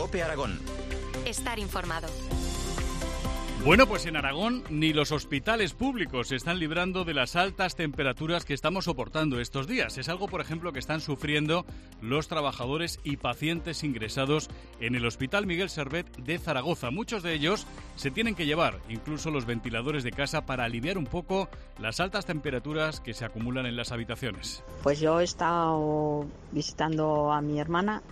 COPE Aragón. Estar informado. Bueno, pues en Aragón ni los hospitales públicos se están librando de las altas temperaturas que estamos soportando estos días. Es algo, por ejemplo, que están sufriendo los trabajadores y pacientes ingresados en el Hospital Miguel Servet de Zaragoza. Muchos de ellos se tienen que llevar incluso los ventiladores de casa para aliviar un poco las altas temperaturas que se acumulan en las habitaciones. Pues yo he estado visitando a mi hermana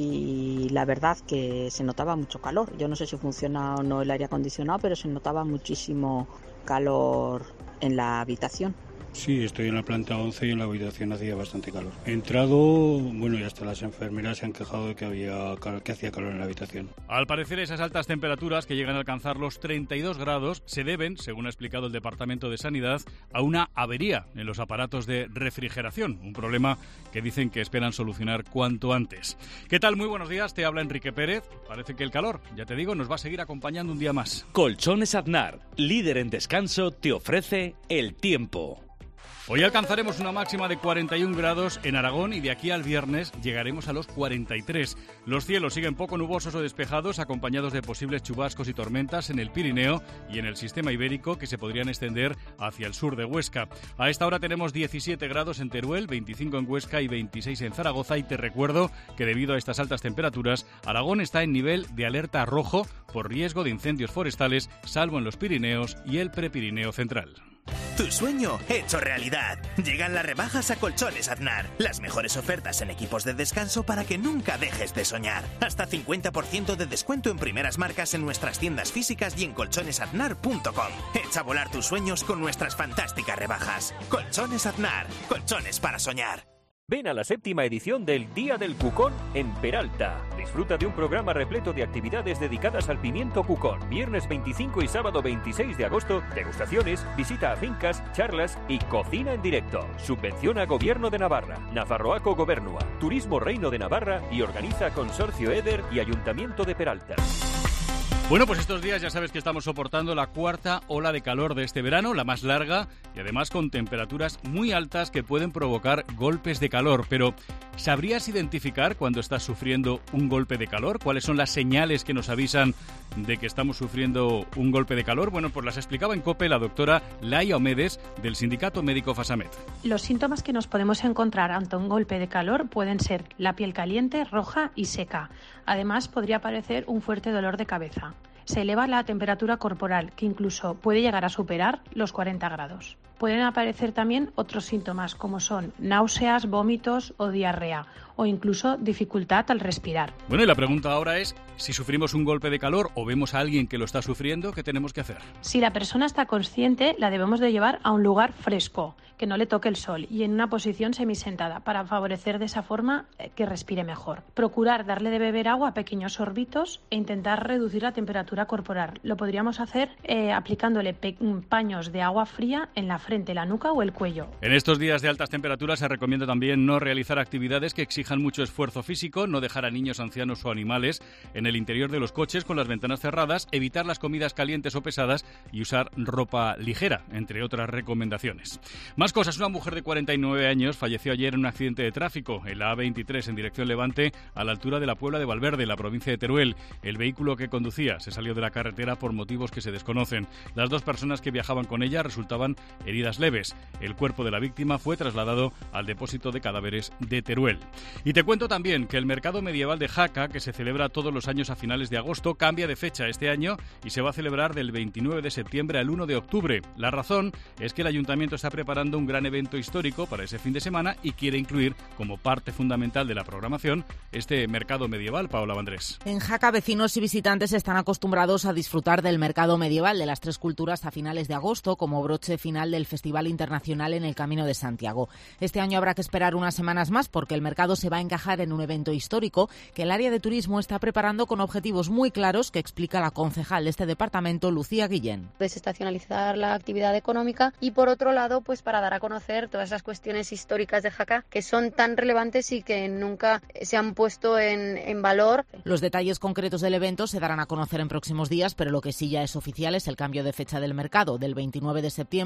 y la verdad que se notaba mucho calor. Yo no sé si funciona o no el aire acondicionado, pero se notaba muchísimo calor en la habitación. Sí, estoy en la planta 11 y en la habitación hacía bastante calor. He entrado, bueno, y hasta las enfermeras se han quejado de que hacía calor en la habitación. Al parecer, esas altas temperaturas que llegan a alcanzar los 32 grados se deben, según ha explicado el Departamento de Sanidad, a una avería en los aparatos de refrigeración, un problema que dicen que esperan solucionar cuanto antes. ¿Qué tal? Muy buenos días, te habla Enrique Pérez. Parece que el calor, ya te digo, nos va a seguir acompañando un día más. Colchones Aznar, líder en descanso, te ofrece el tiempo. Hoy alcanzaremos una máxima de 41 grados en Aragón y de aquí al viernes llegaremos a los 43. Los cielos siguen poco nubosos o despejados, acompañados de posibles chubascos y tormentas en el Pirineo y en el sistema ibérico que se podrían extender hacia el sur de Huesca. A esta hora tenemos 17 grados en Teruel, 25 en Huesca y 26 en Zaragoza. Y te recuerdo que debido a estas altas temperaturas, Aragón está en nivel de alerta rojo por riesgo de incendios forestales, salvo en los Pirineos y el Prepirineo central. Tu sueño hecho realidad. Llegan las rebajas a Colchones Aznar. Las mejores ofertas en equipos de descanso para que nunca dejes de soñar. Hasta 50% de descuento en primeras marcas en nuestras tiendas físicas y en colchonesaznar.com. Echa a volar tus sueños con nuestras fantásticas rebajas. Colchones Aznar. Colchones para soñar. Ven a la 7ª edición del Día del Cucón en Peralta. Disfruta de un programa repleto de actividades dedicadas al pimiento cucón. Viernes 25 y sábado 26 de agosto, degustaciones, visita a fincas, charlas y cocina en directo. Subvenciona Gobierno de Navarra, Nafarroaco Gobernua, Turismo Reino de Navarra y organiza Consorcio Eder y Ayuntamiento de Peralta. Bueno, pues estos días ya sabes que estamos soportando la cuarta ola de calor de este verano, la más larga y además con temperaturas muy altas que pueden provocar golpes de calor. Pero, ¿sabrías identificar cuando estás sufriendo un golpe de calor? ¿Cuáles son las señales que nos avisan de que estamos sufriendo un golpe de calor? Bueno, pues las explicaba en COPE la doctora Laia Omedes del Sindicato Médico Fasamet. Los síntomas que nos podemos encontrar ante un golpe de calor pueden ser la piel caliente, roja y seca. Además, podría aparecer un fuerte dolor de cabeza. Se eleva la temperatura corporal, que incluso puede llegar a superar los 40 grados. Pueden aparecer también otros síntomas como son náuseas, vómitos o diarrea, o incluso dificultad al respirar. Bueno, y la pregunta ahora es, si sufrimos un golpe de calor o vemos a alguien que lo está sufriendo, ¿qué tenemos que hacer? Si la persona está consciente, la debemos de llevar a un lugar fresco, que no le toque el sol y en una posición semisentada, para favorecer de esa forma que respire mejor. Procurar darle de beber agua a pequeños sorbitos e intentar reducir la temperatura corporal. Lo podríamos hacer aplicándole paños de agua fría en la frente, la nuca o el cuello. En estos días de altas temperaturas se recomienda también no realizar actividades que exijan mucho esfuerzo físico, no dejar a niños, ancianos o animales en el interior de los coches con las ventanas cerradas, evitar las comidas calientes o pesadas y usar ropa ligera, entre otras recomendaciones. Más cosas. Una mujer de 49 años falleció ayer en un accidente de tráfico en la A23 en dirección Levante, a la altura de la Puebla de Valverde, en la provincia de Teruel. El vehículo que conducía se salió de la carretera por motivos que se desconocen. Las dos personas que viajaban con ella resultaban heridas leves. El cuerpo de la víctima fue trasladado al depósito de cadáveres de Teruel. Y te cuento también que el mercado medieval de Jaca, que se celebra todos los años a finales de agosto, cambia de fecha este año y se va a celebrar del 29 de septiembre al 1 de octubre. La razón es que el ayuntamiento está preparando un gran evento histórico para ese fin de semana y quiere incluir como parte fundamental de la programación este mercado medieval. Paola Vandrés. En Jaca, vecinos y visitantes están acostumbrados a disfrutar del mercado medieval de las Tres Culturas a finales de agosto como broche final del Festival Internacional en el Camino de Santiago. Este año habrá que esperar unas semanas más porque el mercado se va a encajar en un evento histórico que el área de turismo está preparando con objetivos muy claros que explica la concejal de este departamento, Lucía Guillén. Desestacionalizar la actividad económica y por otro lado, pues para dar a conocer todas esas cuestiones históricas de Jaca que son tan relevantes y que nunca se han puesto en valor. Los detalles concretos del evento se darán a conocer en próximos días, pero lo que sí ya es oficial es el cambio de fecha del mercado, del 29 de septiembre al 1 de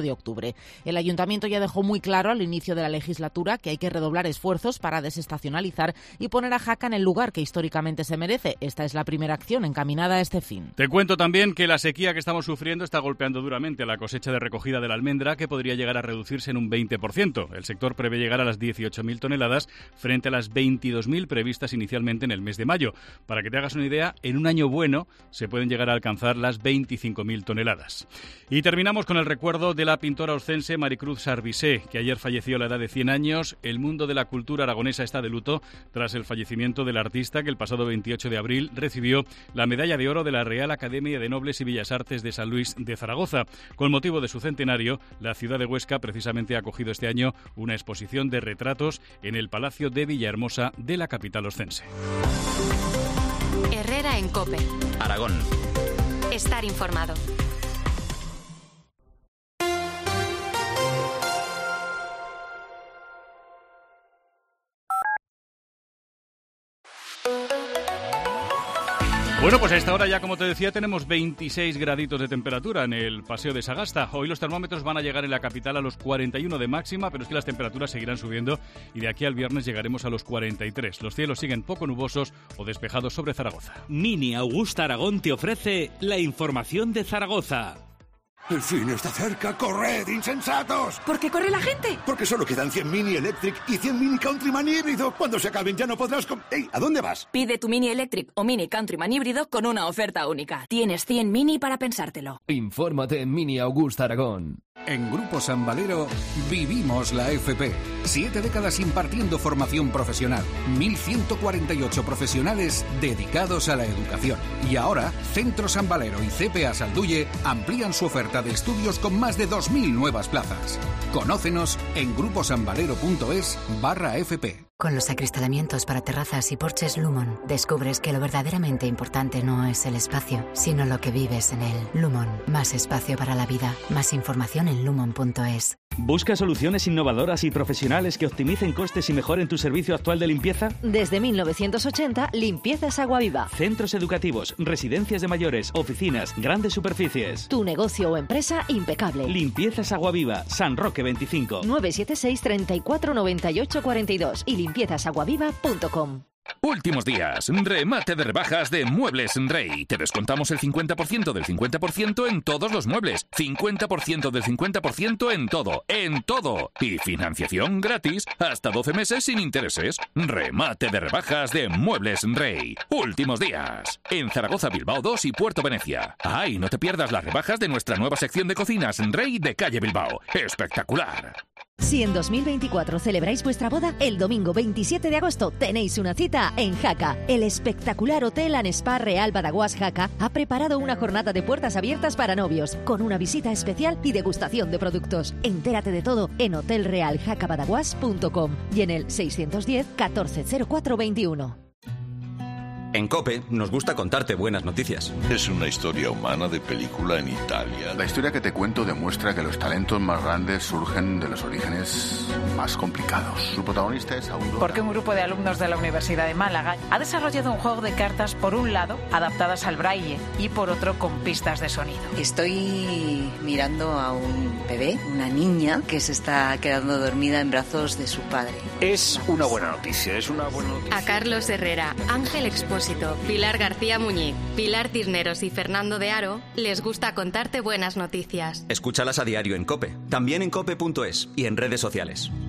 de octubre. El Ayuntamiento ya dejó muy claro al inicio de la legislatura que hay que redoblar esfuerzos para desestacionalizar y poner a Jaca en el lugar que históricamente se merece. Esta es la primera acción encaminada a este fin. Te cuento también que la sequía que estamos sufriendo está golpeando duramente a la cosecha de recogida de la almendra, que podría llegar a reducirse en un 20%. El sector prevé llegar a las 18.000 toneladas frente a las 22.000 previstas inicialmente en el mes de mayo. Para que te hagas una idea, en un año bueno se pueden llegar a alcanzar las 25.000 toneladas. Y terminamos con el recuerdo de la pintora oscense Maricruz Sarbisé, que ayer falleció a la edad de 100 años. El mundo de la cultura aragonesa está de luto tras el fallecimiento del artista, que el pasado 28 de abril recibió la medalla de oro de la Real Academia de Nobles y Bellas Artes de San Luis de Zaragoza. Con motivo de su centenario, la ciudad de Huesca precisamente ha acogido este año una exposición de retratos en el Palacio de Villahermosa de la capital oscense. Herrera en COPE. Aragón. Estar informado. Bueno, pues a esta hora ya, como te decía, tenemos 26 graditos de temperatura en el Paseo de Sagasta. Hoy los termómetros van a llegar en la capital a los 41 de máxima, pero es que las temperaturas seguirán subiendo y de aquí al viernes llegaremos a los 43. Los cielos siguen poco nubosos o despejados sobre Zaragoza. Mini Augusta Aragón te ofrece la información de Zaragoza. El fin está cerca, corred, insensatos. ¿Por qué corre la gente? Porque solo quedan 100 Mini Electric y 100 Mini Countryman híbrido. Cuando se acaben ya no podrás... ¡Ey! ¿A dónde vas? Pide tu Mini Electric o Mini Countryman híbrido con una oferta única. Tienes 100 Mini para pensártelo. Infórmate en Mini Augusta Aragón. En Grupo San Valero vivimos la FP. 7 décadas impartiendo formación profesional. 1.148 profesionales dedicados a la educación. Y ahora, Centro San Valero y CPA Salduye amplían su oferta de estudios con más de 2.000 nuevas plazas. Conócenos en gruposanvalero.es/FP. Con los acristalamientos para terrazas y porches Lumon, descubres que lo verdaderamente importante no es el espacio, sino lo que vives en él. Lumon, más espacio para la vida. Más información en lumon.es. ¿Busca soluciones innovadoras y profesionales que optimicen costes y mejoren tu servicio actual de limpieza? Desde 1980, Limpiezas Agua Viva. Centros educativos, residencias de mayores, oficinas, grandes superficies. Tu negocio o empresa impecable. Limpiezas Agua Viva, San Roque 25. 976 34 98 42 y limpiezasaguaviva.com. Últimos días, remate de rebajas de Muebles Rey. Te descontamos el 50% del 50% en todos los muebles. 50% del 50% en todo. Y financiación gratis hasta 12 meses sin intereses. Remate de rebajas de Muebles Rey. Últimos días. En Zaragoza, Bilbao 2 y Puerto Venecia. ¡Ay, no te pierdas las rebajas de nuestra nueva sección de cocinas Rey de calle Bilbao! ¡Espectacular! Si en 2024 celebráis vuestra boda, el domingo 27 de agosto tenéis una cita en Jaca. El espectacular Hotel and Spa Real Badaguas Jaca ha preparado una jornada de puertas abiertas para novios, con una visita especial y degustación de productos. Entérate de todo en hotelrealjacabadaguas.com y en el 610 1404 21. En COPE nos gusta contarte buenas noticias. Es una historia humana de película en Italia. La historia que te cuento demuestra que los talentos más grandes surgen de los orígenes más complicados. Su protagonista es Aurora. Porque un grupo de alumnos de la Universidad de Málaga ha desarrollado un juego de cartas, por un lado, adaptadas al braille y por otro, con pistas de sonido. Estoy mirando a un bebé, una niña, que se está quedando dormida en brazos de su padre. Es una buena noticia, A Carlos Herrera, Ángel Expósito, Pilar García Muñiz, Pilar Cisneros y Fernando de Aro les gusta contarte buenas noticias. Escúchalas a diario en COPE, también en cope.es y en redes sociales.